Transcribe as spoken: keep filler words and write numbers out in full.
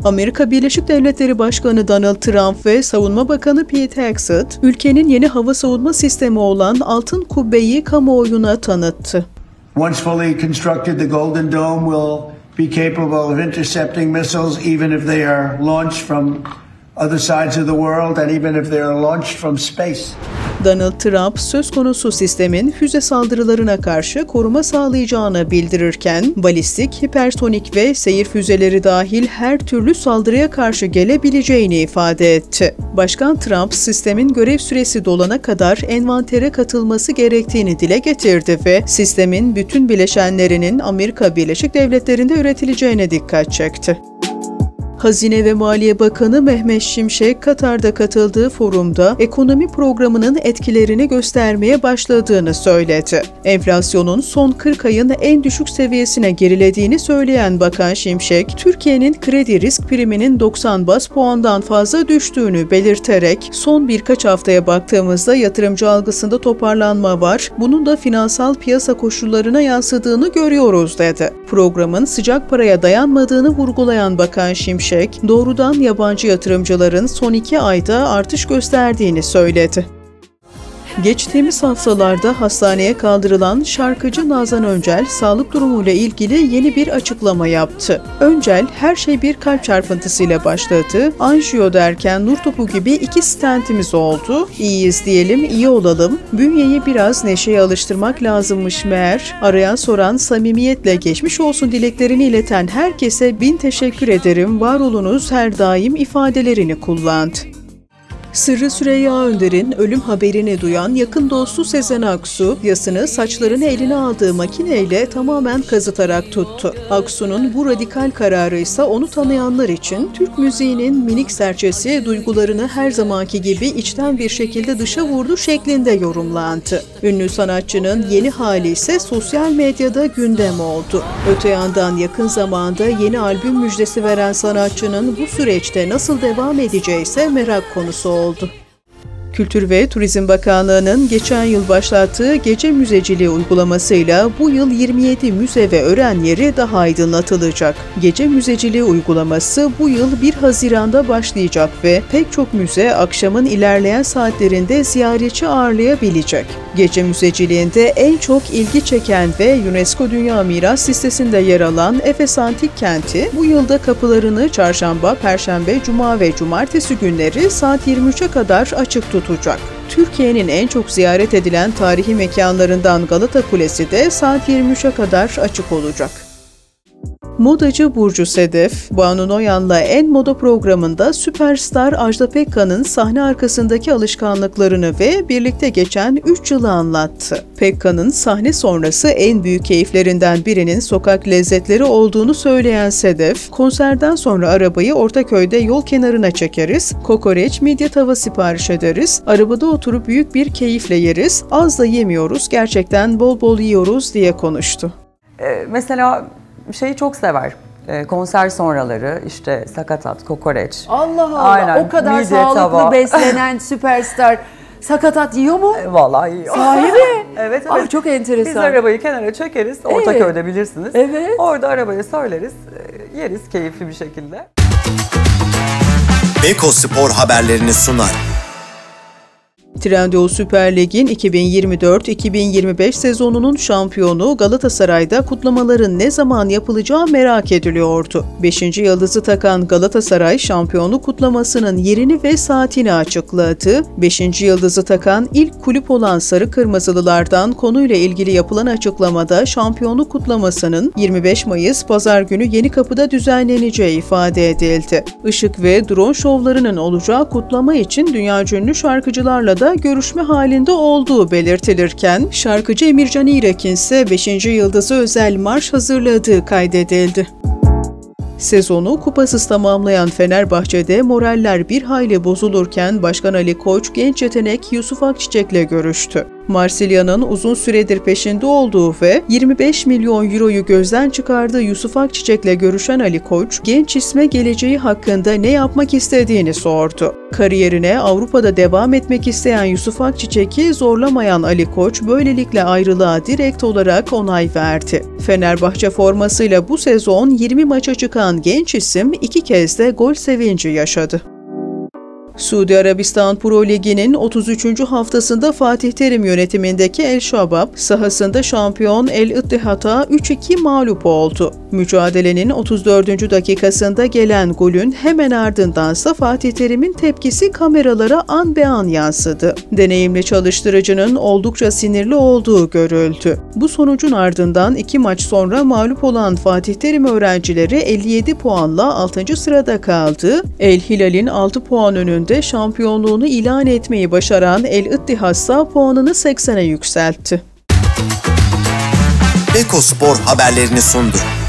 Amerika Birleşik Devletleri Başkanı Donald Trump ve Savunma Bakanı Pete Hegseth, ülkenin yeni hava savunma sistemi olan Altın Kubbe'yi kamuoyuna tanıttı. Once fully constructed, the Golden Dome will be capable of intercepting missiles even if they are launched from other sides of the world and even if they are launched from space. Donald Trump söz konusu sistemin füze saldırılarına karşı koruma sağlayacağını bildirirken, balistik, hipersonik ve seyir füzeleri dahil her türlü saldırıya karşı gelebileceğini ifade etti. Başkan Trump, sistemin görev süresi dolana kadar envantere katılması gerektiğini dile getirdi ve sistemin bütün bileşenlerinin Amerika Birleşik Devletleri'nde üretileceğine dikkat çekti. Hazine ve Maliye Bakanı Mehmet Şimşek, Katar'da katıldığı forumda ekonomi programının etkilerini göstermeye başladığını söyledi. Enflasyonun son kırk ayın en düşük seviyesine gerilediğini söyleyen Bakan Şimşek, Türkiye'nin kredi risk priminin doksan baz puandan fazla düştüğünü belirterek, son birkaç haftaya baktığımızda yatırımcı algısında toparlanma var, bunun da finansal piyasa koşullarına yansıdığını görüyoruz dedi. Programın sıcak paraya dayanmadığını vurgulayan Bakan Şimşek, doğrudan yabancı yatırımcıların son iki ayda artış gösterdiğini söyledi. Geçtiğimiz haftalarda hastaneye kaldırılan şarkıcı Nazan Öncel, sağlık durumuyla ilgili yeni bir açıklama yaptı. Öncel, her şey bir kalp çarpıntısıyla başladı, anjiyo derken nur topu gibi iki stentimiz oldu, İyiyiz diyelim, iyi olalım, bünyeyi biraz neşeye alıştırmak lazımmış meğer, arayan soran samimiyetle geçmiş olsun dileklerini ileten herkese bin teşekkür ederim, var olunuz her daim ifadelerini kullandı. Sırrı Süreyya Önder'in ölüm haberini duyan yakın dostu Sezen Aksu, yasını saçlarını eline aldığı makineyle tamamen kazıtarak tuttu. Aksu'nun bu radikal kararı ise onu tanıyanlar için Türk müziğinin minik serçesi duygularını her zamanki gibi içten bir şekilde dışa vurdu şeklinde yorumlandı. Ünlü sanatçının yeni hali ise sosyal medyada gündem oldu. Öte yandan yakın zamanda yeni albüm müjdesi veren sanatçının bu süreçte nasıl devam edeceği ise merak konusu oldu. oldu. Kültür ve Turizm Bakanlığı'nın geçen yıl başlattığı gece müzeciliği uygulamasıyla bu yıl yirmi yedi müze ve öğren yeri daha aydınlatılacak. Gece müzeciliği uygulaması bu yıl bir Haziran'da başlayacak ve pek çok müze akşamın ilerleyen saatlerinde ziyaretçi ağırlayabilecek. Gece müzeciliğinde en çok ilgi çeken ve UNESCO Dünya Miras Listesi'nde yer alan Efes Antik Kenti, bu yılda kapılarını çarşamba, perşembe, cuma ve cumartesi günleri saat yirmi üçe kadar açık tutacak. Türkiye'nin en çok ziyaret edilen tarihi mekanlarından Galata Kulesi de saat yirmi üçe kadar açık olacak. Modacı Burcu Sedef, Banu Noyan'la En Moda programında süperstar Ajda Pekkan'ın sahne arkasındaki alışkanlıklarını ve birlikte geçen üç yılı anlattı. Pekkan'ın sahne sonrası en büyük keyiflerinden birinin sokak lezzetleri olduğunu söyleyen Sedef, konserden sonra arabayı Ortaköy'de yol kenarına çekeriz, kokoreç, midye tava sipariş ederiz, arabada oturup büyük bir keyifle yeriz, az da yemiyoruz, gerçekten bol bol yiyoruz diye konuştu. Ee, mesela şeyi çok sever. E, konser sonraları işte sakatat, kokoreç. Allah Allah, aynen, o kadar midye, sağlıklı tava. beslenen süperstar sakatat yiyor mu? E, vallahi yiyor. Sahi mi? Evet, evet. Ah, çok enteresan. Biz arabayı kenara çekeriz. Ortaköy'de evet. Bilirsiniz. Evet. Orada arabayı söyleriz. Yeriz keyifli bir şekilde. Beko Spor haberlerini sunar. Trendyol Süper Lig'in iki bin yirmi dört iki bin yirmi beş sezonunun şampiyonu Galatasaray'da kutlamaların ne zaman yapılacağı merak ediliyordu. beşinci yıldızı takan Galatasaray şampiyonluk kutlamasının yerini ve saatini açıkladı. beşinci yıldızı takan ilk kulüp olan Sarı Kırmızılılardan konuyla ilgili yapılan açıklamada şampiyonluk kutlamasının yirmi beş Mayıs Pazar günü Yenikapı'da düzenleneceği ifade edildi. Işık ve drone şovlarının olacağı kutlama için dünyaca ünlü şarkıcılarla da görüşme halinde olduğu belirtilirken, şarkıcı Emircan İğrek'in ise beşinci yıldızı özel marş hazırladığı kaydedildi. Sezonu kupasız tamamlayan Fenerbahçe'de moraller bir hayli bozulurken Başkan Ali Koç genç yetenek Yusuf Akçiçek'le görüştü. Marsilya'nın uzun süredir peşinde olduğu ve yirmi beş milyon euroyu gözden çıkardığı Yusuf Akçiçek'le görüşen Ali Koç, genç isme geleceği hakkında ne yapmak istediğini sordu. Kariyerine Avrupa'da devam etmek isteyen Yusuf Akçiçek'i zorlamayan Ali Koç böylelikle ayrılığa direkt olarak onay verdi. Fenerbahçe formasıyla bu sezon yirmi maça çıkan genç isim iki kez de gol sevinci yaşadı. Suudi Arabistan Pro Ligi'nin otuz üçüncü haftasında Fatih Terim yönetimindeki El Şabab sahasında şampiyon El İttihat'a üç iki mağlup oldu. Mücadelenin otuz dördüncü dakikasında gelen golün hemen ardındansa Fatih Terim'in tepkisi kameralara an be an yansıdı. Deneyimli çalıştırıcının oldukça sinirli olduğu görüldü. Bu sonucun ardından iki maç sonra mağlup olan Fatih Terim öğrencileri elli yedi puanla altıncı sırada kaldı. El Hilal'in altı puan önünde şampiyonluğunu ilan etmeyi başaran El İttihad puanını seksene yükseltti. Beko Spor haberlerini sundu.